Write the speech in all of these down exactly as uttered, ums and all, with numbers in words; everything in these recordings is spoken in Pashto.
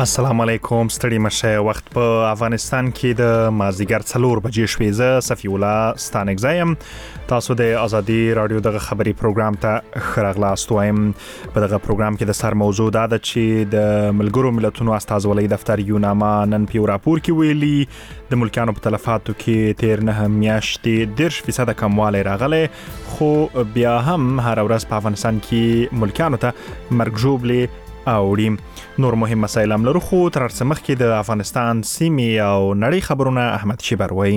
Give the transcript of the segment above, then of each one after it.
السلام علیکم ستړي مشه وخت په افغانستان کې د مازیګر څلور بجې شوې زه صفی الله ستانګزایم تاسو د ازادي رادیو دغه خبري پروګرام ته خراغلاست وایم په دغه پروګرام کې د سر موضوع دا ده چې د ملګرو ملتونو استازولۍ دفتر یوناما نن په راپور کې ویلي د ملکانو په تلفاتو کې تیر نه میاشتې دیرش فیصد کموالی راغلی خو بیا هم هر ورځ په افغانستان کې ملکانو ته مرګ ژوبلې اوړي نور مهم مسایل هم لرو خو تر څه مخکې د افغانستان سیمې او نړۍ خبرونه احمد شیبر وایي.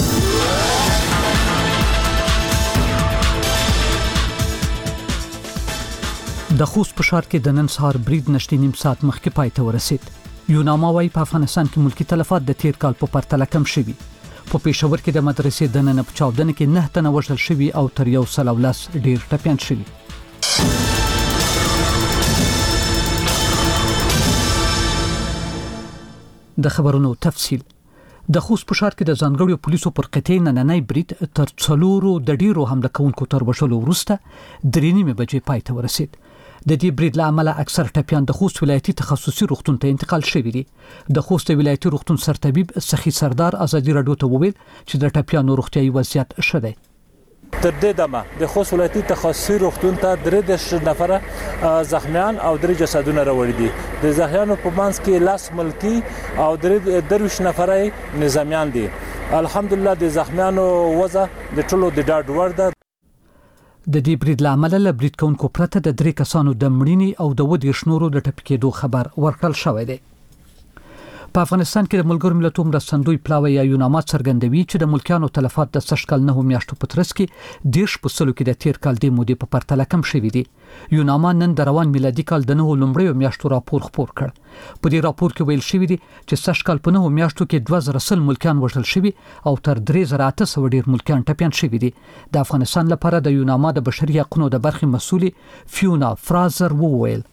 د خوست په ښار کې د نن سهار برید نشټې نیم ساعت مخکې پای ته ورسید. یوناما وايي په افغانستان کې ملکی تلفات د تیر کال په پرتله کم شوي. په پېښور کې د مدرسې د نن په چاودنه کې نه تنه وژل شوي او تر یو سل او لس ډیر ټپیان شوي. د خبرونو تفصیل. د خوست په ښار کې د ځانګړو پولیسو پر قطعي نننۍ برید تر څلورو د ډیرو حمله کوونکو تر وژلو وروسته درې نیمې بجې پای ته ورسید. د دې برید له امله اکثر ټپیان د خوست ولایتي تخصصي روغتون ته انتقال شوي دي. د خوست ولایتي روغتون سرطبیب سخی سردار ازادي رادیو ته وویل چې د ټپیانو روغتیايي وضعیت ښه دی. تر دې دمه د خوست ولایتي تخصصي روغتون ته درې دېرش نفره زخمیان او درې جسدونه راوړي دي. د زخمیانو په منځ کې لاس ملکی او درې درویش نفره نظامیان دي. الحمدلله د زخمیانو وضع د ټولو د ډاډ وړ ده. د دې برید له امله له برید کوونکو پرته د درې کسانو د مړینې او د ودې شنورو د ټپي کېدو خبر ورکړل شوی دی. په افغانستان کې د ملګرو ملتونو مرستندوی پلاوی یا یوناما څرګندوي چې د ملکانو تلفات د سږ کال نه میاشتو په ترڅ کې دیرش په سلو کې د تیر کال د مودې په پرتله کم شوي دي. یوناما نن د روان میلادي کال د نهو لومړیو میاشتو راپور خپور کړ. په دې راپور کې ویل شوی دی چې سږ کال په نهو میاشتو کې دوه زره سل ملکان وژل شوي او تر درې زره اته سوه ډیر ملکان ټپیان شوي دي. د افغانستان لپاره د یوناما د بشري حقوقو د برخې مسؤلې فیونا فرازر وویل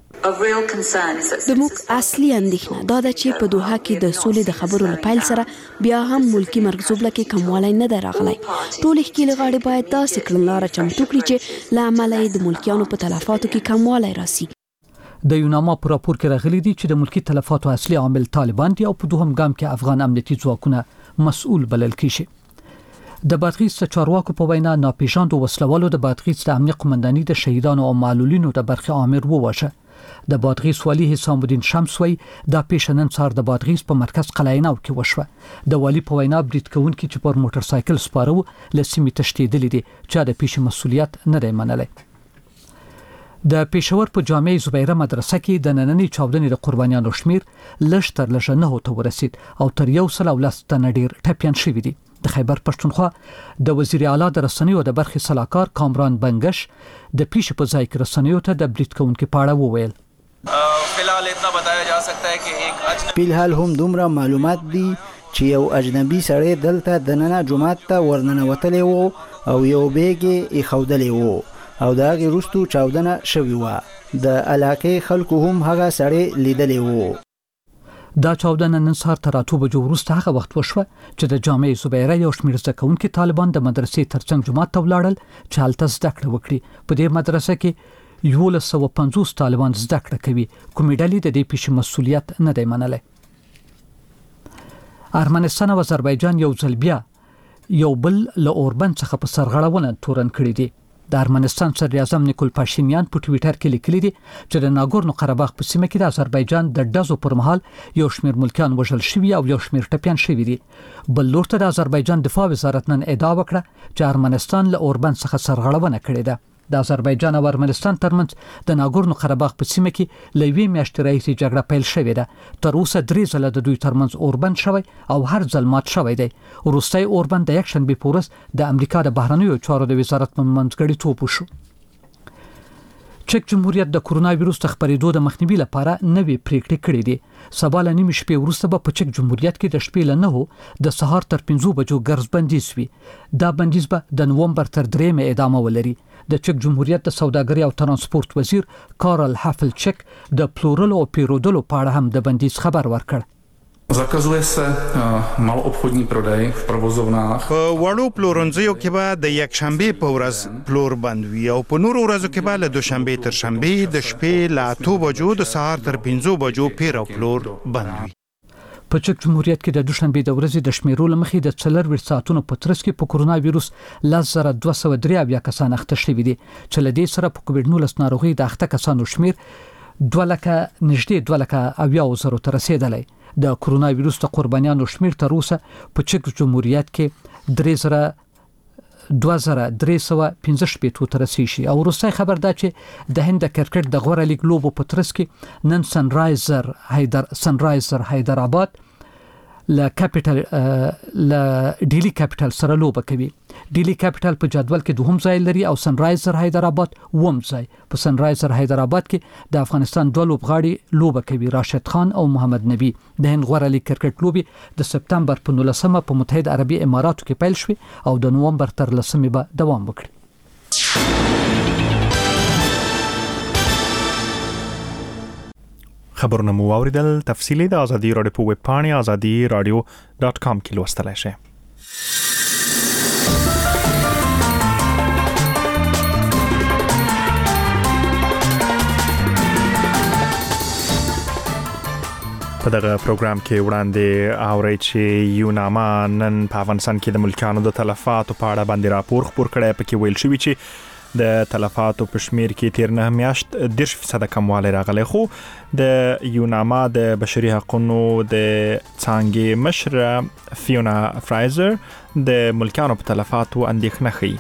د موږ اصلي اندېښنه دا ده چې په دوحه کې د سولې د خبرو له پیل سره بیا هم ملکی مرګ ژوبله کې کموالی نه دی راغلی. ټولې ښکېلې غاړې باید داسې کړنلاره چمتو کړي چې له امله یې د ملکیانو په تلفاتو کې کموالی راسي. د یوناما په راپور کې راغلي دي چې د ملکی تلفاتو اصلي عامل طالبان دي او په دوهم ګام کې افغان امنیتي ځواکونه مسؤل بلل کیږي. د بادغیس د چارواکو په وینا ناپېژاندو وسلوالو د بادغیس د امنیت قومنداني د شهیدانو او معلولینو د برخې امر وواژه. د بادغیس والی حسام الدین شمس وی دا پیښه نن سهار د بادغیس په مرکز قلعه نو کې وشوه. د والی په وینا برید کوونکي چې پر موټر سایکل سپاره وو له سیمې تښتېدلي دي چې د پیښې مسؤلیت نه دی منلی. د پېښور په جامع زبیره مدرسه کې د نننۍ چاودنې د قربانیانو شمیر لږ تر لږه نهو ته ورسید او تر یو سل او لس تنه ډیر ټپیان شوي دي. د خیبر پښتونخوا د وزیر اعلی د رسنیو د برخې صلاحکار کامران بنگش د پیښې په ځای کې رسنیو ته د برید کوونکي په اړه وویل. فلحال اتنا بتایا جا سکتا ہے کہ ایک اجنبی فلحال هم دومره معلومات دي چې یو اجنبي سړی دلته د ننه جمعات ته ورننوتلی وو او یو بیګ یې ښودلی وو او د هغې وروستو چاودنه شوې وه. د علاقې خلکو هم هغه سړی لیدلی وو. دا چاودنه نن سهار تر اتو بجو وروسته هغه وخت وشوه چې د جامع زبیره یو شمېر زده کوونکي طالبان د مدرسې ترڅنګ جومات ته ولاړل چې هلته زده کړه وکړي. په دې مدرسه کې یولس سوه پنځوس طالبان زده کړه کوي. کومې ډلې د دې پیښې مسؤلیت نه دی منلی. ارمنستان او آذربایجان یو ځل بیا یو بل له اوربند څخه په سرغړونه تورن کړي دي. د ارمنستان صدر اعظم نیکول پاشینیان په ټویټر کې لیکلي دي چې د ناګورنو قرهباغ په سیمه کې د آذربایجان د ډزو پر مهال یو شمېر ملکیان وژل شوي او یو شمېر ټپیان شوي دي. بل لور ته د آذربایجان دفاع وزارت نن ادعا وکړه چې ارمنستان له اوربند څخه سرغړونه کړې ده. د آذربایجان او ارمنستان ترمنځ د ناګورنو قرهباغ په سیمه کې له یوې میاشتې راهیسې جګړه پیل شوې ده. تر اوسه درې ځله د دوی ترمنځ اوربند شوی او هر ځل مات شوی دی. وروستی اوربند د یکشنبې په ورځ د امریکا د بهرنیو چارو د وزارت په منځګړیتوب وشو. چک جمهوریت د کرونا وایرس د خپرېدو د مخنیوي لپاره نوې پریکړې کړې دي. سبا له نیمې شپې وروسته به په چک جمهوریت کې د شپې له نهو د سهار تر پنځو بجو ګرځ بندیز وي. دا بندیز به د نومبر تر درېیمې ادامه ولري. د چک جمهوریت د سوداګرۍ او ترانسپورت وزیر کارل هافل چک د پلورلو او پیرودلو په اړه هم د بندیز خبر ورکړ. Zakazuje se maloobchodní prodej v provozovnách. په وړو پلورنځیو کې به د یک شنبه په ورځ پلور بند وي او په نورو ورځو کې به له دوشنبه تر شنبه د شپې له اته بجو د سهار تر پنځه بجو پیر او پلور بند وي. په چک جمهوریت کې د دوشنبه د ورځې د شمیرو لمخې د څلور ویشت ساعتونو په ترڅ کې په کورونا وایروس لس زره دوه سوه درې اویا کسان اخته شوي دي چې له دې سره په کووډ نولس ناروغي د اخته کسانو شمیر دوه لکه نږدې دوه لکه اویا زره ته رسیدلی. د کورونا وایروس د قربانیانو شمیر تر اوسه په چک جمهوریت کې درې زره دوه زره درې سوه پنځه شپېته ته رسیږي. او وروستی خبر دا چې د هند د کرکټ د غوره لیګ لوبو په ترڅ کې نن سنرایزر حیدر سنرایزر حیدرآباد ل کاپټل ل ډیلی کاپټل سره لوبه کوي. ډیلی کاپټل په جدول کې دوهم ځای لري او سنرایزر حیدرآباد اووم ځای. په سنرایزر حیدرآباد کې د افغانستان دوه لوبغاړي لوبه کوي، راشد خان او محمد نبی. د هند غوره لیګ کرکټ لوبي د سپتمبر په نولسمه په متحده عربي اماراتو کې پیل شوې او د نومبر تر لسمې به دوام وکړي. خبرونه مو واوریدل. تفصیلی د ازادي رادیو په ویب پاڼه ازادي رادیو ډاټ کام کې لوستلای شئ. په دغه پروګرام کې وړاندې اورئ چې یوناما نن په افغانستان کې د ملکیانو د تلفاتو په اړه باندې راپور خپور کړی. پکې ویل شوي چې د تلفاتو په شمیر کې تیر نه میاشت دېرش فیصده کموالی راغلی، خو د یوناما د بشري حقوقو د څانګې مشره فیونا فرایزر د ملکیانو په تلفاتو اندېښنه ښیي.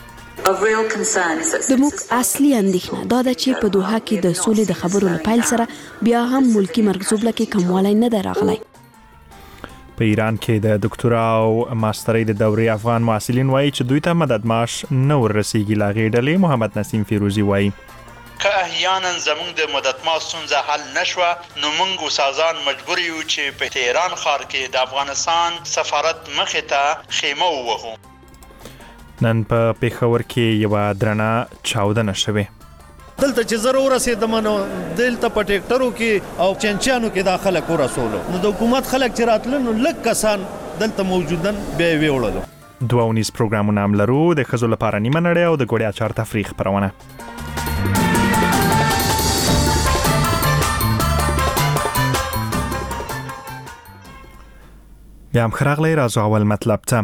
د موږ اصلي اندېښنه دا ده چې په دوحه کې د سولې د خبرو له پیل سره بیا هم ملکی مرګ زوبله کې کموالی نه ده راغلی. په ایران کې د دکتورا او ماسترۍ د دورې افغان محصلین وایي چې دوی ته مدد معاش نه وررسیږي. له هغې ډلې محمد نسیم فیروزي وایي که احیانا زمونږ د مدد معاش ستونزه حل نشوه نو موږ استادان مجبور یو چې په تهران ښار کې د افغانستان سفارت مخې ته خیمه ووهو. نن په پېښور کې یوه درنه چاودنه شوې. دلته چې زه ورسېدم نو دلته په ټیکټرو کې او چنچانو کې دا خلک ورسولو نو د حکومت خلک چې راتلل نو لږ کسان دلته موجودن بیا یې ویوړلو. دوه اونیز پروګرامونه هم لرو، د ښځو لپاره نیمه نړۍ او د ګوړې اچار تفریح خپرونه. بیا هم ښه راغلی. راځو اول مطلب ته.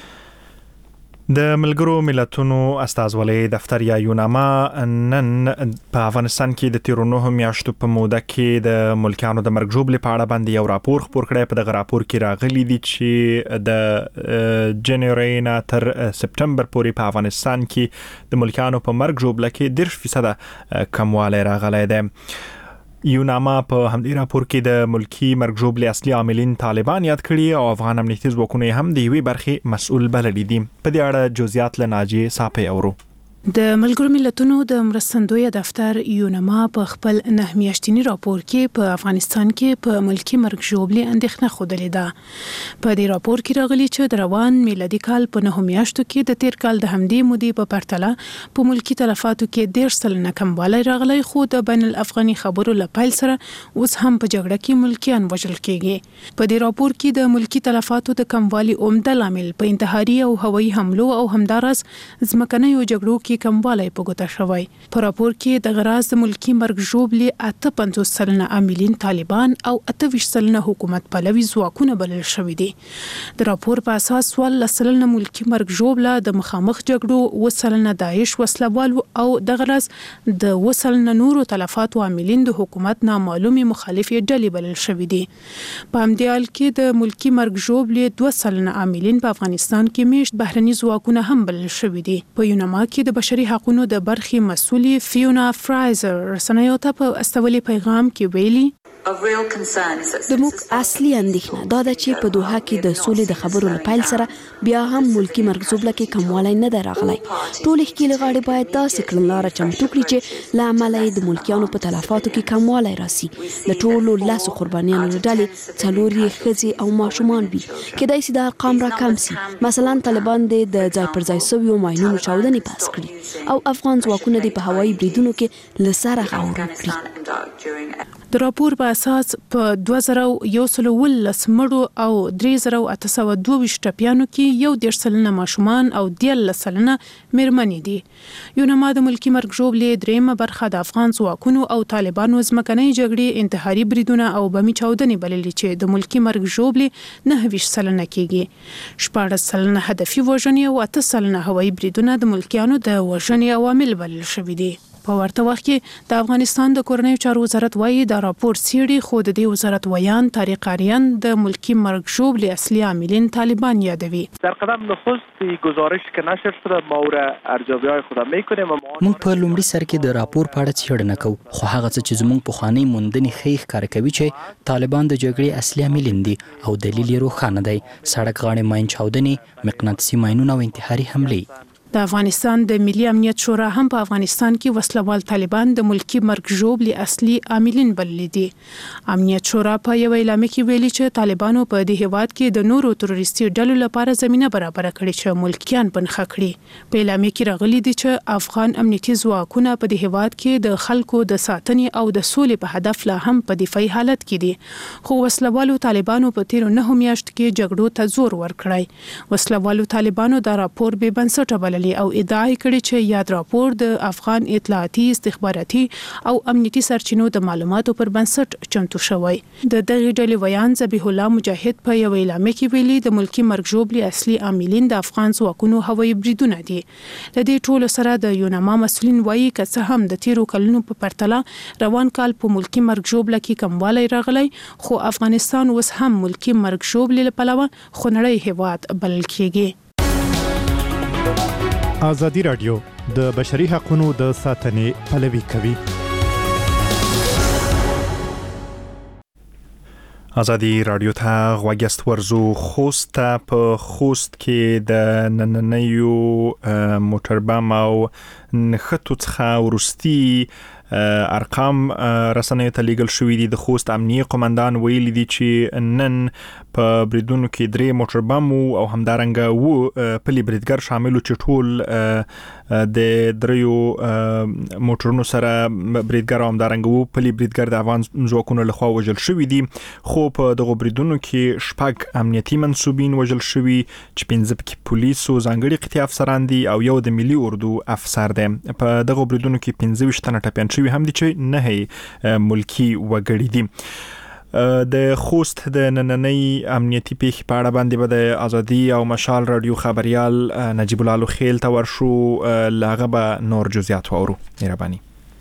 د ملګرو ملتونو استازولۍ دفتر یا یوناما نن په افغانستان کې د تیرو نهو میاشتو په موده کې د ملکیانو د مرګ ژوبلې په اړه باندې یو راپور خپور کړی. په دغه راپور کې راغلي دي چې د جنوري نه تر سپتمبر پورې په افغانستان کې د ملکیانو په مرګ ژوبله کې دېرش فیصده کموالی راغلی دی. یوناما په همدې راپور کې د ملکی مرګ ژوبلې اصلي عاملین طالبان یاد کړي او افغان امنیتي ځواکونه هم د یوې برخې مسؤل بللي دي. په دې اړه جزئیات له ناجیې صافی اورو. د ملګرو ملتونو د مرستندوی دفتر یوناما په خپل نه میاشتنی راپور کې په افغانستان کې په ملکی مرګ ژوبلې اندېښنه خوده ده. په دې راپور کې راغلي چې د روان میلادي کال په نه میاشتو کې د تیر کال د همدې مودې په پرتله په ملکی تلفاتو کې دېرش سلنه کموالی راغلی، خو د بین الافغاني خبرو له پیل سره اوس هم په جګړه کې ملکیان وژل کېږي. په دې راپور کې د ملکی تلفاتو د کموالي عمده لامل په انتحاري او هوایي حملو او همدارس ځمکنیو جګړو کې کموالی په ګوته شوی. په راپور کې د غراز د ملکی مرګ ژوبلې اته پنځوس سلنه عاملین طالبان او اته ویشت سلنه حکومت پلوي ځواکونه بلل شوي دي. د راپور په اساس څوارلس سلنه ملکی مرګ ژوبله د مخامخ جګړو، اووه سلنه داعش وسلوالو او د غراز د اووه سلنه نورو تلفاتو عاملین د حکومت نامعلومې مخالفې ډلې بلل شوي دي. په همدې حال کې د ملکی مرګ ژوبلې دوه سلنه عاملین په افغانستان کې میشت بهرني ځواکونه هم بلل شوي دي. په یوناما کې د بشري حقوقو د برخې مسؤلې فیونا فرایزر رسنیو ته په استولي پیغام کې ویلي د موږ اصلي اندېښنه دا ده چې په دوحه کې د سولې د خبرو له پیل سره بیا هم ملکی مرګ زوبله کې کموالی نه ده راغلی. ټولې ښکېلې غاړې باید داسې کړنلاره چمتو کړي چې له امله یې د ملکیانو په تلفاتو کې کموالی راسي. د ټولو لسو قربانیانو له ډلې څلور یې ښځې او ماشومان وي. کیدای سي دا ارقام راکم سي. مثلا طالبان د ځای پر ځای سویو ماینونو چاودنې پاس کړي او افغان ځواکونه د په هوایي بریدونو کې له سره غور وکړي. د راپور په اساس په دوه زره یو سل ولس مړو او درې زره اته سوه دوه ویشت ټپیانو کې یو دېرش سلنه ماشومان او دیارلس سلنه مېرمنې دي. یونما د ملکی مرګ ژوبلې درېیمه برخه د افغان ځواکونو او طالبانو ځمکنۍ جګړې انتحاري بریدونه او بمي چاودنې بللې چې د ملکی مرګ ژوبلې نهه ویشت سلنه کېږي. شپاړس سلنه هدفي وژنې او اته سلنه هوایي بریدونه د ملکیانو د وژنې عوامل بلل شوي دي. په ورته وخت کې د افغانستان د کورنیو چارو وزارت وایي دا راپور څېړي، خو د دې وزارت ویان طارق آریان د ملکی مرګ ژوبلې اصلي عاملین طالبان یادوي. در قدم نخست گزارش که نشر شده ما او را ارزیابی‌های خود میکنیم. موږ په لومړي سر کې د راپور په اړه څېړنه کوو، خو هغه څه چې زموږ پخوانۍ موندنې ښیي ښکاره کوي چې طالبان د جګړې اصلي عاملین دي او دلیل یې روښانه دی: سړک غاړې ماین چاودنې، مقناطیسي ماینونه او انتحاري حملې. د افغانستان د ملي امنیت شورا هم په افغانستان کې وسلوال طالبان د ملکی مرګ ژوبلې اصلي عاملین بللي دي. امنیت شورا په یو اعلامیه کې ویلي چې طالبانو په دې هیواد کې د نورو تروریستي ډلو لپاره زمينه برابر کړې چې ملکیان بنخښه کړي. په اعلامیه کې راغلي دي چې افغان امنیتي ځواکونه په دې هیواد کې د خلکو د ساتنې او د سولې په هدف لا هم په دفاعي حالت کې دي، خو وسلوالو طالبانو په تیرو نهو میاشتو کې جګړو ته زور ورکړی. وسلوالو طالبانو دا راپور بې بنسټه بللی او ادعا کړې چې یاد راپور د افغان اطلاعاتي، استخباراتي او امنیتي سرچینو د معلوماتو پر بنسټ چمتو شوی. د دغې ډلې ویان ذبیح الله مجاهد په یو اعلامیه کې ویلي د ملکی مرګ ژوبلې اصلي عاملین د افغان ځواکونو هوایي بریدونه دي. د دې ټولو سره د یونما مسؤلین وایي که څه هم د تیرو کلونو په پرتله روان کال په ملکی مرګ ژوبله کې کموالی راغلی، خو افغانستان اوس هم ملکی مرګ ژوبلې له پلوه خونړی هیواد بلل کېږي. ازادي راډیو د بشري حقوقو د ساتنې پلوي کوي. ازادي راډیو ته غوږیست ورزو. خوست په خوست کې د نننیو موټر بم او نښتو څخه وروستي ارقام رسنیو ته لیږل شوي دي. د خوست امنیه قومندان ویلي دي چې نن په بریدونو کې درې موټر بم او همدارنګه و پلي بریدګر شامل چې ټول د دریو موټرونو سره بریدګر او همدارنګه و پلي بریدګر د افغان ځواکونو لخوا وژل شوي دي، خو په دغه بریدونو کې شپږ امنیتي منسوبین وژل شوي چې پنځه پکې پولیسو ځانګړي قطعي افسران دي او یو د ملي اردو افسر دی. په دغه بریدونو کې پنځه ویشت تنه ټپیان شوي هم دي چې نه ملکی وګړي دي. د خوست د نننۍ امنیتي پیښې په اړه باندې به د ازادي او مشال رادیو خبريال نجیب الله لوخیل ته ورشو، لاغه به نور جزئیات واورو. مهرباني.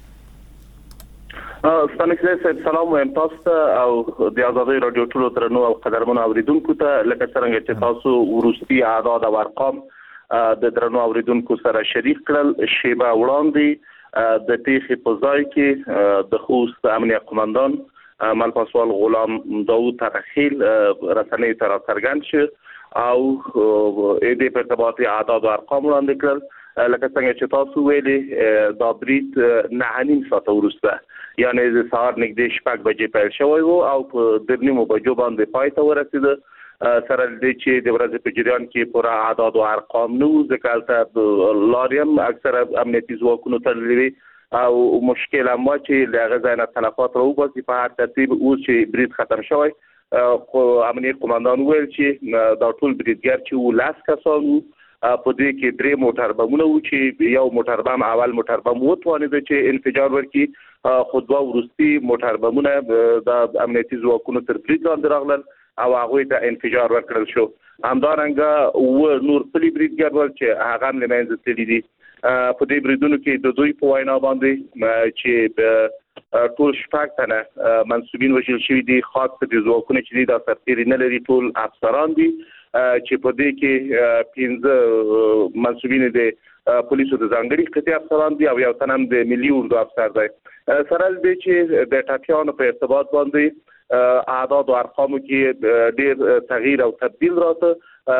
ستانه صاحب سلام وایم تاسو ته او د ازادي رادیو ټولو ترنو او قدرمنو اوریدونکو ته، لکه څنګه چې تاسو ورستي اعداد او ارقام د درنو اوریدونکو سره شریک کړل. شیبه وړاندې د پیښې په ځای کې د خوست امنیه قومندان ملپاسوال غلام داوود ترخیل رسنۍ ته راڅرګند شو او د دې په ارتباط اعداد او ارقام وړاندې کړل. لکه څنګه چې تاسو ویلي دا برید نه نیم ساعت وروسته، یعنی د سهار نږدې شپږ بجې پیل شوی و او په درې نیمو بجو باندې پای ته ورسېده. سره دې چې د ورځې په جریان کې پوره اعداد او ارقام نو ځکه هلته لاریم اکثره امنیتي ځواکونو تړلي وي او مشکل هم چې له هغه ځای نه تلفات راوباسي. په هر ترتیب اوس چې برید ختم شوی، خو امنیه قومندان ویل چې دا ټول بریدګر چې و لاس کسان وو، په دې کې درې موټر بمونه وو چې یو موټر بم اول موټر بم وتوانید چې انفجار ورکړي، خو دوه وروستي موټر بمونه د امنیتي ځواکونو تر برید لاندې راغلل او هغه ته انفجار ورکړل شو. همدارنګه و نور پلي بریدګر ول چې هغه هم له منځه تللي دي. په دې بریدونو کې د دوی په وینا باندې چې ټول شپږ تنه منسوبین وژل شوي دي، خاص د ځواکونو چې دي دا سرتیري نه لري، ټول افسران دي چې په دې کې پنځه منسوبین دي پولیسو د ځانګړي قطعي افسران دي او یو تن هم د ملي اردو افسر دی. سره دې چې د ټاپیانو په ارتباط باندې اعداد او ارقامو کې ډېر تغییر او تبدیل راته،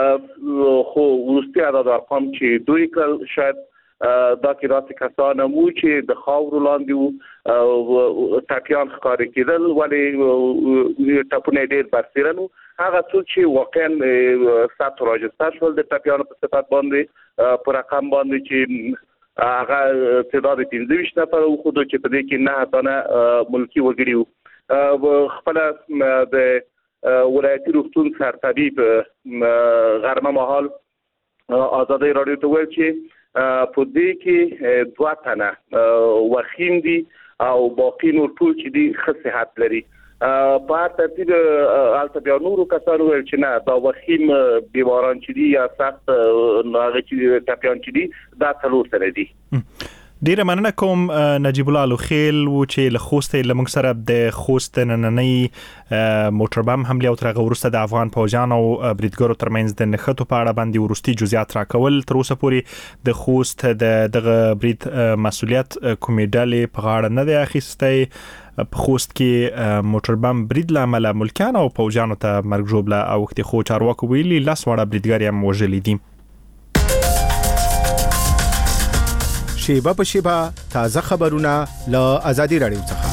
خو وروستي اعداد او ارقام چې دوی کړل شاید دا کې راسي کسان مو چې د خاورو لاندې وو ټاپیان ښکاري کېدل، ولې ټاپونه ډېر برسېره نو هغه څوک چې واقعا ثبت راجستر شول د ټاپیانو په صفت باندې په رقم باندې چې هغه تعداد پنځه ویشت نفر وو، خو چې په دې کې نه تنه ملکی وګړي وو. خپل د ولایتي روغتون سرطبیب غرمه مهال آزادۍ رادیو ته ویل چې په دې کې دوه تنه وخیم دي او باقي نور ټول چې دي ښه صحت لري. په هر ترتیب البته بیا نورو کسانو ویل چې نه دا وخیم بیماران چې دي یا سخت هغه چې ټپیان چې دي دا څلور تنه دي. ډیره مننه کوم نجیب الله لوخیل و چې له خوست لمنګ سره د خوست نننۍ موټر بم حمله او ترغه ورسته د افغان پوجان او بریدګرو ترمنځ د نښتو په اړه باندې ورستي جزئیات راکول. تر اوسه پورې د خوست د دغه برید مسولیت کومې ډلې په غاړه نه دی اخیستی. په خوست کې موټر بم برید لامل ملکیان او پوجانو ته مرګ ژوبله او وخت خو چارواکو ویلي لاس وړه بریدګر هم وژلي دي. شیبه په شیبه تازه خبرونه له آزادي رادیو څخه.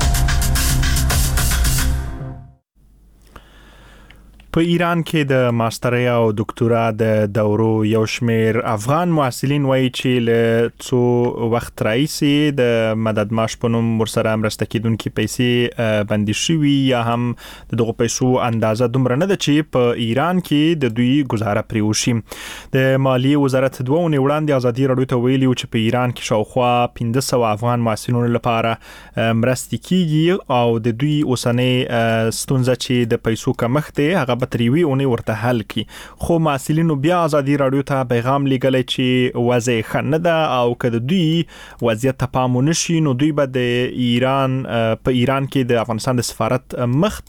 په ایران کې د ماسترۍ او دکتورا د دورو یو شمیر افغان محصلین وایي چې له څو وخت راهیسې د مدد معاش په نوم ورسره مرسته کیدونکي پیسې بندي شوي یا هم د دغو پیسو اندازه دومره نه ده چې په ایران کې د دوی گزاره پرې وشي. د مالیې وزارت دوه اونۍ وړاندې ازادي راډیو ته ویلي چې په ایران کې شاوخوا پنځه سوه افغان محصلینو لپاره مرستې کیږي او د دوی اوسنۍ ستونزه چې د پیسو کمښت دی هغه تریوي اونې ورته حل کی. خو محصلینو بیا ازادي راډیو ته پیغام لیږلی چې وضع ښه نه ده او که د دوی وضعیت ته پام ونه شي نو دوی به د ایران په ایران کې د افغانستان د سفارت مخ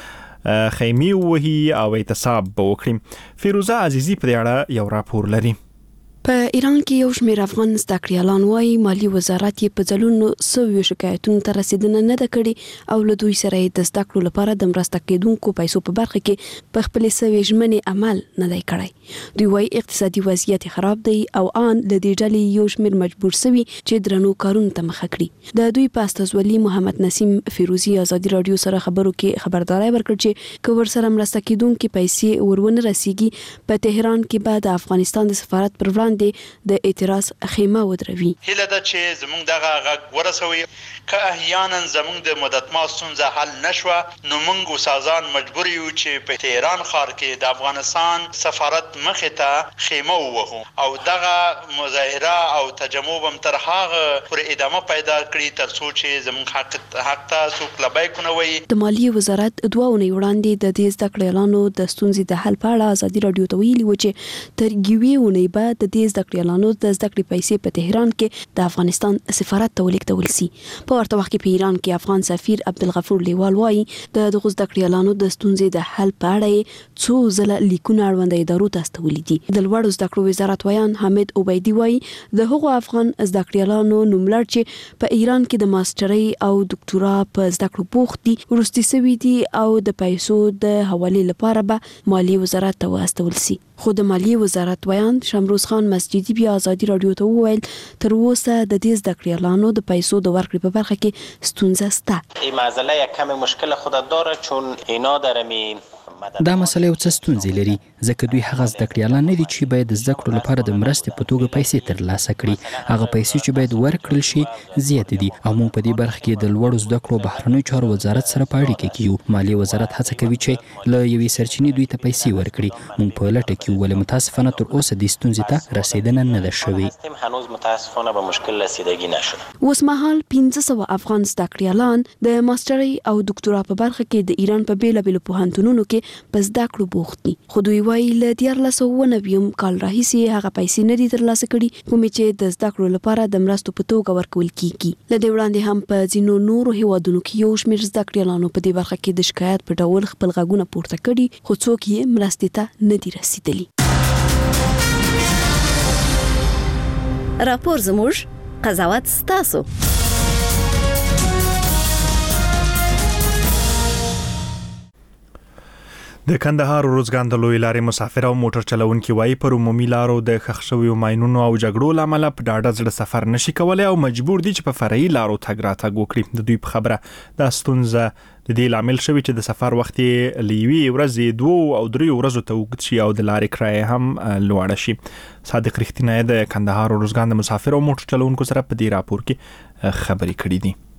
ته خیمې ووهي او احتساب به وکړي. فیروزه عزیزي په دې اړه یو راپور لري. په ایران کې یو شمېر افغان زده کړیالان وایي مالی وزارت یې په ځلونو سویو شکایتونو ته رسیدنه نه ده کړې او له دوی سره یې د زده کړو لپاره د مرسته کېدونکو پیسو په برخه کې په خپلې سوې ژمنې عمل نه دی کړی. دوی وایي اقتصادي وضعیت خراب دی او آن له دې ډلې یو شمېر مجبور سوي چې درنو کارونو ته مخه کړي. د دوی په استازولي محمد نسیم فیروزي ازادي راډیو سره خبرو کې خبرداري ورکړه چې که ورسره مرسته کېدونکي پیسې ورونه رسیږي په تهران کې به د افغانستان د سفارت پر وړاندې د اعتراض خیمه ودروي. هله ده چې زموږ دغه غږ ورسوي که احیانا زموږ د مدت ما ستونزه حل نشوه نو موږ وسازان مجبور یو چې په تهران ښار کې د افغانستان سفارت مخې ته خیمه ووهو او دغه مظاهره او تجمع هم تر هغه پورې ادامه پیدا کړي تر څو چې زموږ حق حق ته څوک لبیک نه وایي. د مالیې وزارت دوه اونۍ وړاندې د دې زده کړیالانو د ستونزې د حل په اړه ازادي راډیو ته ویلي و چې تر یوې اونۍ به د دې زده کړیالانو د زده کړې پیسې په تهران کې د افغانستان سفارت ته ولیږدول سي. په ورته وخت کې په ایران کې افغان سفیر عبدالغفور لیوال وایي د دغو زده کړیالانو د ستونزې د حل په اړه څو ځله لیکونه اړوند ادارو ته استولي دي. د لوړو زده کړو وزارت ویان حامد عبیدي وایي د هغو افغان زده کړیالانو نوملړ چې په ایران کې د ماسترۍ او دکتورا په زده کړو بوخت دي وروستي سوي دي او د پیسو د حوالې لپاره به مالیې وزارت ته واستول سي. خو د مالیې وزارت ویان شمروز خان مسجدی بیا ازادي راډیو ته وویل تر اوسه د دې زده کړیالانو د پیسو د ورکړې په برخه کې ستونزه شته. این مسئله یک کم مشکل خود داره چون اینا در می دا مسله یو څه ستونزې لري ځکه دوی هغه زده کړیالان نه دي چې باید د زده کړو لپاره د مرستې په توګه پیسې ترلاسه کړي. هغه پیسې چې باید ورکړل شي زیات دي او موږ په دې برخه کې د لوړو زده کړو بهرنیو چارو وزارت سره په اړیکه کې یو. مالیې وزارت هڅه کوي چې له یوې سرچینې دوی ته پیسې ورکړي. موږ په لټه کې ولې متاسفانه تر اوسه د ستونزې ته رسیدنه نه ده شوې. هنوز متاسفانه به مشکل رسیدگی نشده. اوس مهال پنځه سوه افغان زده کړیالان د ماسترۍ او دکتورا په برخه کې د ایران په بیلابیلو پوهنتونونو کې په زده کړو بوخت دي. خو دوی وایي له دیارلس سوه اووه نوي کال راهیسې هغه پیسې نه دي ترلاسه کړي کومې چې د زده کړو لپاره د مرستو په توګه ورکول کیږي. له دې وړاندې هم په ځینو نورو هیوادونو کې یو شمېر زده کړیالانو په دې برخه کې د شکایت په ډول خپل غږونه پورته کړي خو څوک یې مرستې ته نه دي رسیدلي. راپور زموږ قضاوت ستاسو. د کندهار روزګان د لوی لارې مسافر او موټر چلونکي وایي پر عمومي لارو د ښخ شویو ماینونو او جګړو له امله په ډاډه زړه سفر نشي کولی او مجبور دي چې په فرعي لارو تګ راتګ وکړي. د دوی په خبره دا ستونزه د دې لامل شوی چې د سفر وخت یې له یوې ورځې دوو او دریو ورځو ته اوږد شي او د لارې کرایه هم لوړه شي. صادق رښتینی د کندهار روزګان د مسافر او موټر چلونکو سره په دې راپور کې خبرې کړې دي.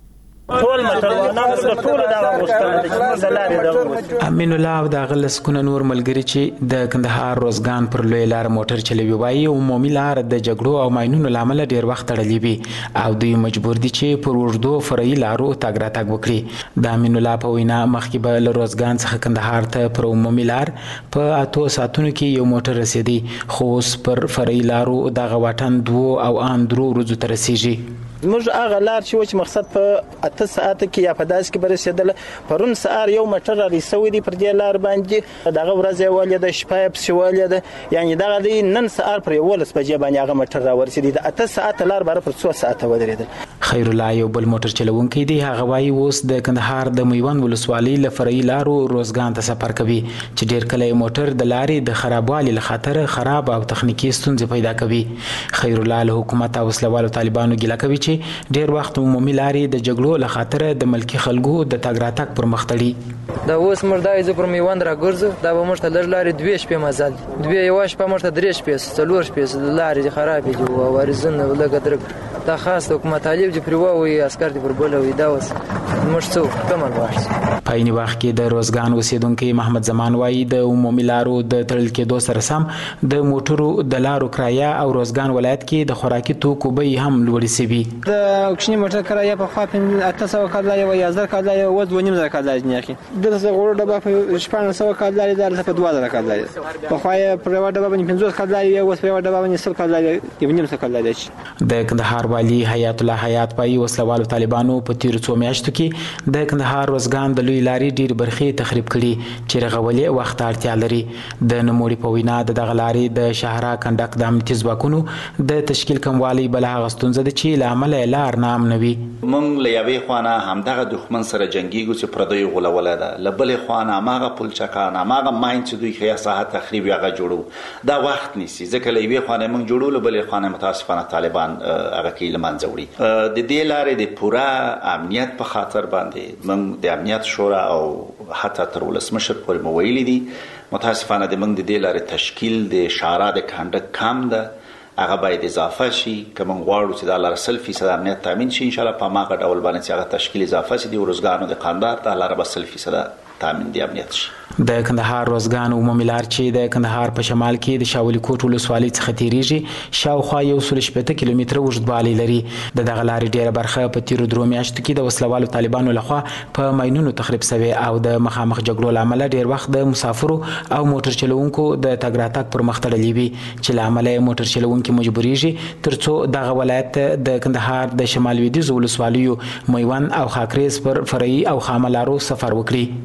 ټول موټروانانو د ټول دا غوښتنه ده چې موږ د لارې دغه امین الله او د غل سکونه نور ملګری چې د کندهار روزګان پر لوی لار موټر چلوي وایي عمومي لار د جګړو او ماینونو لامل ډیر وخت تړلې وي او دوی مجبور دي چې پر اوږدو فرعي لارو تګ راتګ وکړي د امین الله په وینا مخکې به له روزګان څخه کندهار ته پر عمومي لار په اتو ساعتونو کې یو موټر رسیدي خو اوس پر فرعي لارو دغه واټن دوو او ان درو ورځو ته رسیږي. موږ هغه لار چې وچ مقصد په اته ساعت کې یا په داس کې برسېدل پرون سهار یو موټر را رسوي دی پر دې لار باندې دغه ورځ ولې د شپه په شوالې ده یعنی دغه دی نن سهار پر ولس بجې باندې هغه موټر را ورسېدی د اته ساعت لار بار پر څو ساعت ودرېدل. خیر الله یو بل موټر چلوونکی دی هغه وایي اوس د کندهار د میوند ولسوالۍ له فرعي لارو روزګان ته سفر کوي چې ډیر کله موټر د لارې د خرابوالي له خاطر خراب او تخنیکی ستونزې پیدا کوي. خیر الله له حکومت او وسلوالو طالبانو ګیله کوي ډیر وخت عمومي لارې د جګړو له خاطر د ملکی خلکو د تګ راتګ پر مخ تړي. دا اوس موږ د ایزو پر میوند راګرځو دا به موږ ته لږ لارې دوه شپې مزل دوه یو شپه موږ ته درې شپې څلور شپې لارې خرابې دي او ورزنه لګه درک دا خاص حکومت طالب دي پروا وي عسكر دي پر بولوي دا اوس موږ څو کومه واشي. په یوه وخت کې د روزګان اوسیدونکو محمد زمان وایي د عمومي لارو د تړل کېدو سره سم د موټرو د لارو کرایه او روزګان ولایت کې د خوراکي توکو بیې هم لوړې شوي. د کوچني موټر کرایه په خوا په اته سوه کاله یو یا زر کاله یو دوه نیم زره کاله نه اخی د څه غوړ ډبه په شپږ سوه کاله د په دوه زره کاله په خوا په یو ډبه باندې پنځوس کاله یو په یو ډبه باندې سل کاله یو نیم سل کاله دی. د کندهار والی حیات الله حیات پای وسلوالو طالبانو په تیر څو میاشتو کې د کندهار روزګان د لوی لارې ډیر برخې تخریب کړي چې رغولې وخت اړتیا لري. د نموړي په وینا د دغه لارې د شهرا کنډک د امنیتي ځواکونو د تشکیل کموالی بل هغه ستونزه ده چې له امله لار نام نوي. مونږ له یوې خوانه همدغه دښمن سره جنگیږو چې پردوی غولوله ده له بلې خوانه هماغه پلچکان هماغه ماین چې دوی ښه ساحه تخریب هغه جوړو دا وخت نیسي ځکه له یوې خوانه مونږ جوړو له بلې خوانه متاسفانه طالبان هغه کې له منځه وړي. د دې لارې د پوره امنیت په خاطر باندې مونږ د امنیت شورا او حتی تر ولسمشر پورې مو ویلي دي متاسفانه د موږ د دې لارې تشکیل د شارع د کنډک کم ده هغه باید اضافه شي که موږ غواړو چې دا لاره سل فیصد امنیت تامین شي انشاءالله په هماغه ډول باندې چې هغه تشکیل اضافه شي د روزګانو د قندهار دا لاره به سل فیصد تامین دی امنیت شي. د کندهار روزګان عمومي لار چې د کندهار په شمال کې د شاولی کوټ ولسوالۍ څخه تیریږي شاوخوا یو سل شپېته کیلومتره اوږدوالی لري. د دغه لارې ډیره برخه په تیرو درو میاشتو کې د وسلوالو طالبانو لخوا په ماینونو تخریب شوې او د مخامخ جګړو له امله ډیر وخت د مسافرو او موټر چلوونکو د تګ راتګ پر مخ تړلي وي چې له امله موټر چلوونکي مجبوریږي ترڅو دغه ولایت د کندهار د شمال لویدیځو ولسوالیو میوند او خاکریز پر فرعي او خامه لارو سفر وکړي.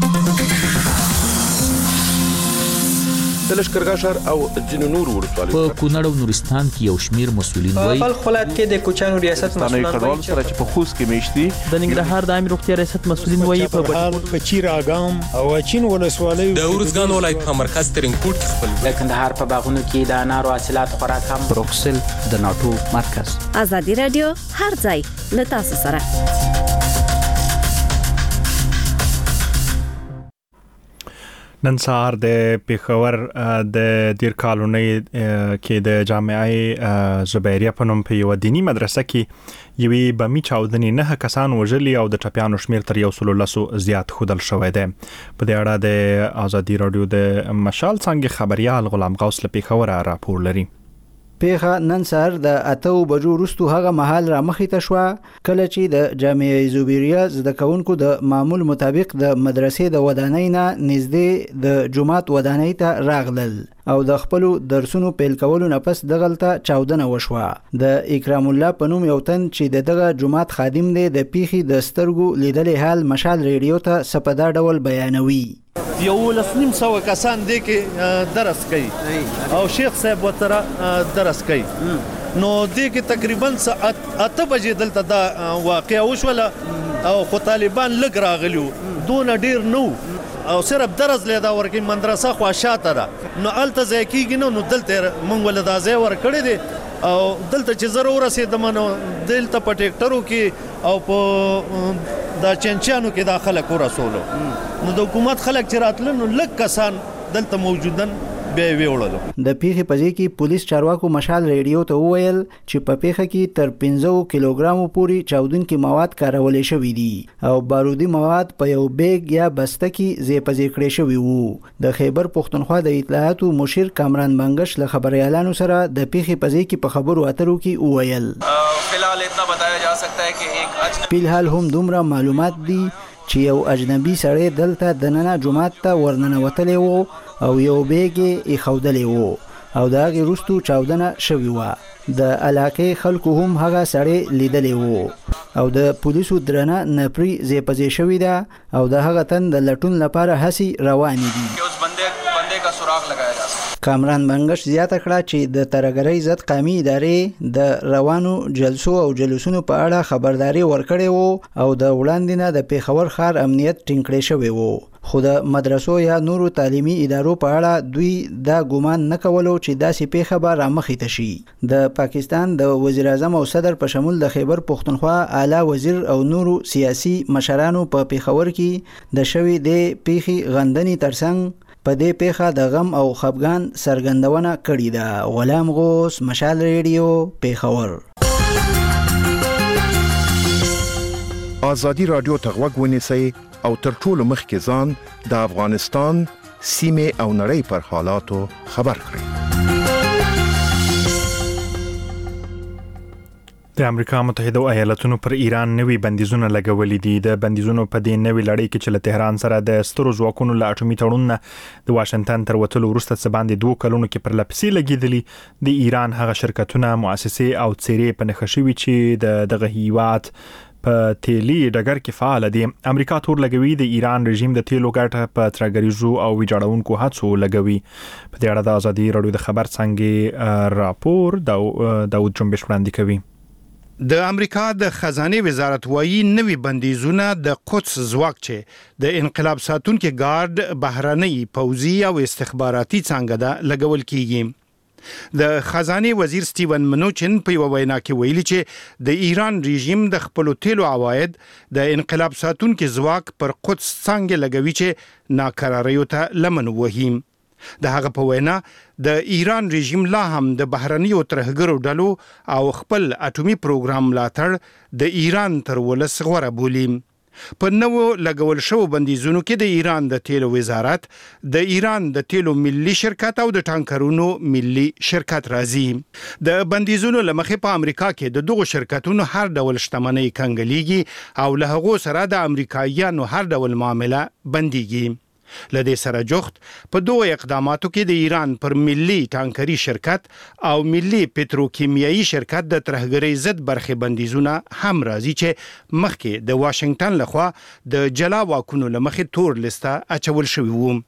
د لشکرګاه ښار او ځینو نورو ولسوالیو په کونړ او نورستان کې یو شمیر مسؤلین وایي په بلخ ولایت کې د کوچانو ریاست مسؤلین وایي سره چې په خوست کې میشتي د ننګرهار د عامه روغتیا ریاست مسؤلین وایي په بهار په چیر اګام او اچین ولسوالیو د ورزګان ولایت په مرکز ترینکوټ کې خپل د کندهار په باغونو کې د انارو حاصلات خوراک هم بروکسل د ناتو مرکز. ازادي رادیو هر ځای له تاسو سره. نن سهار د پیښور د دیر کالونی کې د جامعه زبیریه په نوم په یو دینی مدرسه کې یوې بمي چاودنې نه کسان وژلي او د ټپیانو شمیر تر یو سل لسو زیات خودل شوی دی. په دې اړه د ازادي رادیو د مشال څنګه خبريال غلام غوث له پیښور راپور لري. پیښه نن سهار د اتو بجو وروسته هغه مهال را مخې ته شوه کله چې د جامعه زبیریه زده کوونکو د معمول مطابق د مدرسې د ودانۍ نه نږدې د جماعت ودانۍ ته راغلل او د خپل درسونو پیل کولو نه پس دغلته چاودنه وشوه. د اکرام الله په نوم یو تن چې دغه جماعت خادم دی د پیښې د سترګو لیدلې حال مشال ریډیو ته سپدا ډول بیانوي. یو لسنیم سو کسان دی کې درس کوي او شیخ صاحب وتره درس کوي نو دی کې تقریبا اته بجې دلته دا واقع وشوله او خو طالبان لګ راغلیو دون ډیر نو او صرف درس لیدا ورکی مدرسه خو شاته ده نو الته ځای کېږي نو دلته مونږ ول دا ځای ور کړی دی او دلته چې ضرور رسیدم نو دلته په ټیکټرو کې او په دا چنچانو کې داخله کو رسولو نو د حکومت خلک چې راتلل نو لږ کسان دلته موجودن بیا یې وړلو. د پیښې په ځای کې پولیس چارواکو مشال ریډیو ته وویل چې په پیښه کې تر پنځه کیلوګرامو پورې چاودونکي مواد کارول شوي دي او بارودي مواد په یو بیگ یا بسته کې ځای په ځای کړی شوي وو. د خیبر پښتونخوا د اطلاعاتو مشیر کامران بنگش له خبريالانو سره د پیښې په ځای کې په خبرو اترو کې وویل فلحال اتنا بتایا جا سکتا ہے کہ ایک اجنبی فلحال هم دومره معلومات دي چې یو اجنبي سړی دلته دننه جماعت ته ورننوتلی وو او یو بیگ یې ایښودلی وو او د هغې وروستو چاودنه شوې وه. د علاقې خلکو هم هغه سړی لیدلی وو او د پولیسو درنه نپري ځای په ځای شوې ده او د هغه تن د لټون لپاره هڅې روانې دي. اوس بندے بندے کا سراغ لگایا جا سکتا. کامران بنگش زیاته کړه چې د ترهګرۍ ضد قومي ادارې د روانو جلسو او جلوسونو په اړه خبرداري ورکړې وو او د وړاندې نه د پیښور ښار امنیت ټینګ کړی شوی وو. خو د مدرسو یا نورو تعلیمي ادارو په اړه دوی دا ګمان نه کولو چې داسې پیښه به رامخې ته شي. د پاکستان د وزیر اعظم او صدر په شمول د خیبر پښتونخوا اعلی وزیر او نورو سیاسي مشرانو په پیښور کې د شوې د پیښې غندنې ترڅنګ په دې پیښه د غم او خفګان څرګندونه کړې ده. غلام غوث، مشال ریډیو، پیښور. آزادی رادیو ته غوږ ونیسئ او تر ټولو مخکې ځان د افغانستان سیمې او نړۍ پر حالاتو خبر کړئ. د امریکا متحده ایالاتونو پر ایران نوي بندیزونه لګولې دي. د بندیزونو په دې نوي لړۍ کې چې له تهران سره د سترو ځواکونو له اټومي تړون نه د واشنگټن تر وتلو وروسته څه باندې دوه کلونو کې پر لپسې لګېدلي د ایران هغه شرکتونه، مؤسسې او څیرې په نښه شوي چې د دغه هیواد په تیلي ډګر کې فعال دي. امریکا تور لګوي د ایران رژیم د تیلو ګټه په ترګریزو او ویجاړونکو هڅو لګوي. په دې اړه د ازادي رادیو د خبر څنګه راپور داود جنبش وړاندې کوي. د امریکا د خزانه وزارت وایي نوي بندیزونه د قدس ځواک چې د انقلاب ساتونکو ګارد، بهرنۍ پوځي او استخباراتي څنګه ده لګول کیږي. د خزانه وزیر سټیون منوچن په یو وینا کې ویلي چې د ایران رژیم د خپل تیلو عواید د انقلاب ساتونکو ځواک پر قدس څنګه لګوي چې ناکراریو ته لمن وهي. د هغه په وینا د ایران رژیم لا هم د بهرنیو ترهګرو ډلو او خپل اټومي پروګرام ملاتړ د ایران تر ولس غوره بولي. په نوو لګول شو بندیزونو کې د ایران د تیلو وزارت، د ایران د تیلو ملي شرکت او د ټانکرونو ملي شرکت راځي. د بندیزونو لمخې په امریکا کې د دغو شرکتونو هر ډول شتمنۍ کنګلېږي او له هغو سره د امریکایانو هر ډول معامله بنديږي. لدې سره جوخت په دوه اقداماتو کې د ایران پر ملي ټانکري شرکت او ملي پتروکیمیایي شرکت د ترهګرۍ ضد برخې بندیزونه هم راځي چې مخکې د واشنگټن لخوا د جلا واکونو لمخې تور لسته اچول شوی وو.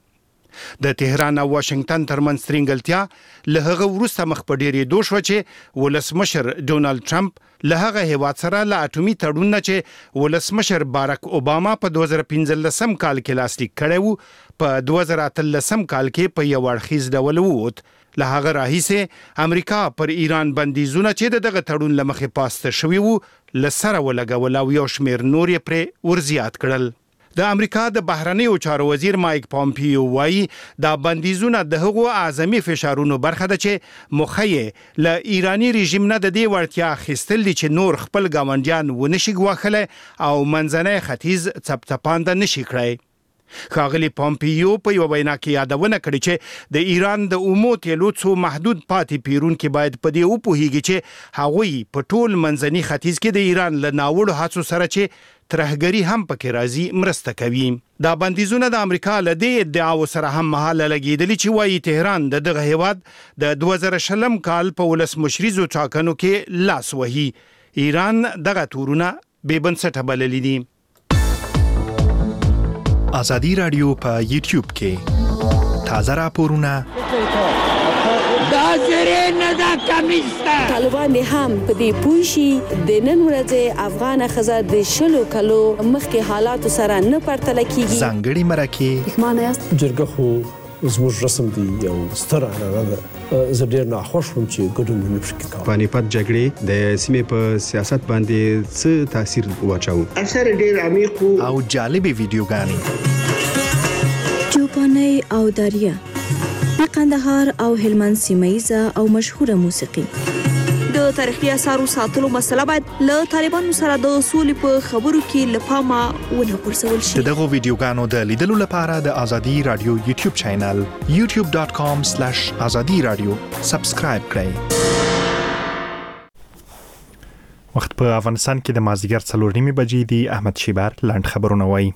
د تهران او واشنگټن ترمنځ ترنګلتیا له هغه وروسته مخ په ډېرې دوه شو چې ولسمشر ډونالد ټرمپ له هغه هیواد سره له اټومي تړون نه چې ولسمشر باراک اوباما په دوه زره پنځلسم کال کې لاسلیک کړی وو په دوه زره اتلسم کال کې په یو اړخیز ډول ووت. له هغه راهیسې امریکا پر ایران بندیزونه چې دغه تړون لمخې پاسته شوي وو لسره ولګول او یو شمیر نور یې پرې ورزیات کړل. د امریکا د بهرنیو چارو وزیر مایک پامپیو وایي دا بندیزونه د هغو اعظمي فشارونو برخه ده چې مخې له ایرانی رژیم نه د دې وړتیا اخیستل دي چې نور خپل ګاونډیان ونشي ګواښلی او منځنی ختیځ څپڅپانده نشي کړی. ښاغلي پامپیو په یو وینا کې یادونه کړې چې د ایران د اومو تیلو څو محدود پاتې پیرونکي باید په دې وپوهیږي چې هغوی په ټول منځني ختیځ کې د ایران له ناوړو هڅو سره چې ترهګری هم پکې راځي مرسته کوي. دا بندیزونه د امریکا له دې ادعاو سره هم مهاله لګیدلي چې وایي تهران د دغه هیواد د دوه زره شلم کال په ولسمشریزو ټاکنو کې لاس وهي. ایران دغه تورونه بې بنسټه بللي دي. ازادي رادیو په یوټیوب کې تازه راپورونه دا زری نه دا کمیسته طالبان هم په دې پوښي د نن ورځې افغان خزر د شلو کلو مخکې حالات سره نه پرتل کیږي. ځانګړي مرکه معنی جرګه خو زموږ رسم دی یو ستر اعلان ده. زه ډیر ناخوښ وم چې ګډون نه پکې کوم. پانیپت جګړې د سیمې په سیاست باندې څه تاثیر واچاو؟ اثر ډیر عمیق او جالبې ویډیوګانې چوپاني او دریا د قندهار او هلمند سیمه او مشهوره موسیقي. د تاریخي اثارو ساتلو مسله باید له طالبانو سره د سولې په خبرو کې له پامه ونه غورځول شي. دغه ویډیوګانو د لیدلو لپاره د ازادي رادیو یوټیوب چینل یوټیوب ډاټ کام سلیش ازادي رادیو سبسکرایب کړئ. وخت په افغانستان کې د مازدیګر څلور نیمې بجې دی. احمد شیبر لاند خبرونه وایي.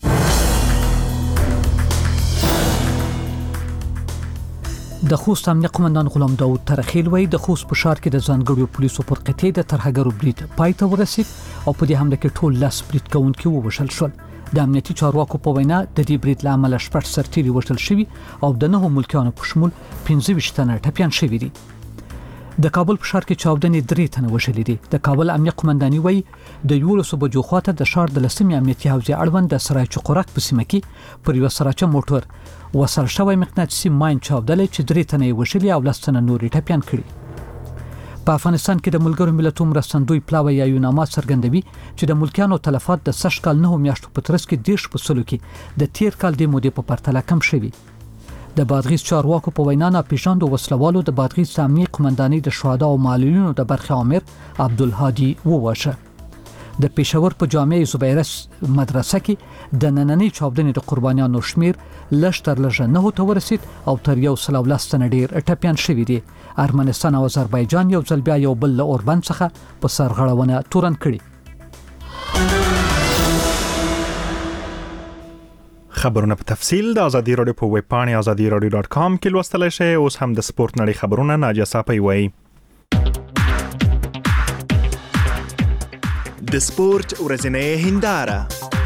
د خوست امنیه قومندان غلام داوود ترخیل وایي د خوست په ښار کې د ځانګړو پولیسو پر قطعې د ترهګرو برید پای ته ورسید او په دې حمله کې ټول لاس برید کوونکي ووژل شول. د امنیتي چارواکو په وینا د دې برید له امله شپږ سرتیري وژل شوي او د نهو ملکیانو په شمول پنځه ویشت تنه ټپیان شوي دي. د کابل په ښار کې چاودنې درې تنه وژلي دي. د کابل امنیه قومنداني وایي د یولسو بجو خواته د ښار د لسمې امنیتي حوزې اړوند د سرای چقورک په سیمه کې پر یوه سراچه موټر وصل شوی مقناطیسي ماین چاودلې چې درې تنه یې وژلي او لس تنه نورې ټپیان کړي. په افغانستان کې د ملګرو ملتونو مرستندوی پلاوی یا یوناما څرګندوي چې د ملکیانو تلفات د سږ کال نهو میاشتو په ترڅ کې دېرش په سلو کې د تیر کال د مودې په پرتله کم شوي. د بادغیس چارواکو په وینا ناپېژاندو وسلوالو د بادغیس امنیه قومندانۍ د شهدا او معلولینو د برخې امیر عبدالهادي وواژه. د پېښور په جامع زبیره مدرسه کې د نننۍ چاودنې د قربانیانو شمیر لږ تر لږه نهو ته ورسید او تر یو سل او لس تنه ډېر ټپیان شوي دي. ارمنستان او آذربایجان یو ځل بیا یو بل له اوربند څخه په سرغړونه تورن کړي. خبرونه په تفصیل د ازادي رادیو په ویب پاڼې ازادي رادیو ډاټ کام کې لوستلی شئ. اوس هم د سپورت نړۍ خبرونه ناجیه صافی وایي. د سپورت ورځنۍ هنداره.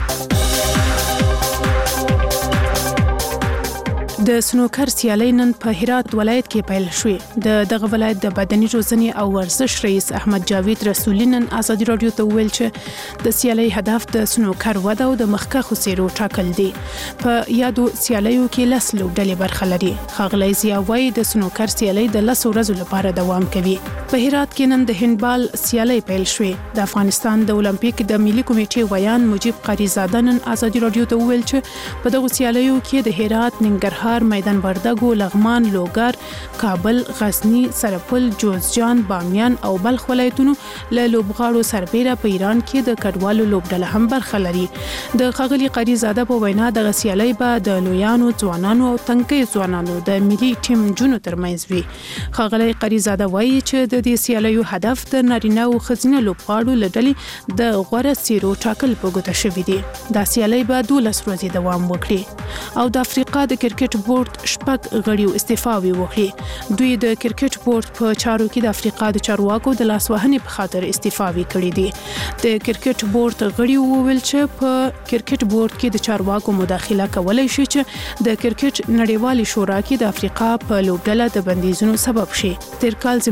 د سنوکر سیالۍ نن په هرات ولایت کې پیل شوې. د دغه ولایت د بدني روزنې او ورزش رئیس احمد جاوید رسولي نن ازادي رادیو ته وویل چې د سیالۍ هدف د سنوکر وده او د مخکښو څیرو ټاکل دي. په یادو سیالیو کې لس لوبډلې برخه لري. ښاغلی ضیا وایي د سنوکر سیالۍ د لسو ورځو لپاره دوام کوي. په هرات کې نن د هندبال سیالۍ پیل شوې. د افغانستان د اولمپیک د ملي کمیټې ویان مجیب قاریزاده نن ازادي رادیو ته وویل چې په دغه سیالیو کې د هرات، ننګرهار، میدان وردګو، لغمان، لوګر، کابل، غزنی، سرپل، جوزجان، بامیان او بلخ ولایتونو له لوبغاړو سربېره په ایران کې د کډوالو لوبډله هم برخه لري. د ښاغلي قاریزاده په وینا دغه سیالۍ به د لویانو، ځوانانو او تنکۍ ځوانانو د ملي ټیم جونو ترمنځ وي. ښاغلی قاریزاده وایي چې د دې سیالیو هدف د نارینه او ښځینه لوبغاړو له ډلې د غوره څیرو ټاکل په ګوته شوي دي. دا سیالۍ به دولس ورځې دوام وکړي او د افریقا د کرکټ بورډ شپږ غړیو استعفاوي وکړي. دوی د کرکټ بورډ په چارو کې د افریقا د چارواکو د لاسوهنې په خاطر استعفاوي کړي دي. د کرکټ بورډ غړیو وویل چې په کرکټ بورډ کې د چارواکو مداخله کولای شي چې د کرکټ نړیوالې شورا کې د افریقا په لوبډله د بندیزونو سبب شي. تیر کال